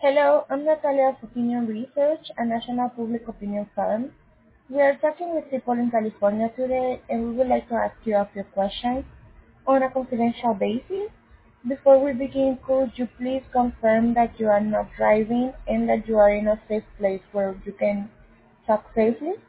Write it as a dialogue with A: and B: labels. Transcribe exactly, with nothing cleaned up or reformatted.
A: Hello, I'm Natalia of Opinion Research, a national public opinion firm. We are talking with people in California today, and we would like to ask you a few questions on a confidential basis. Before we begin, could you please confirm that you are not driving and that you are in a safe place where you can talk safely?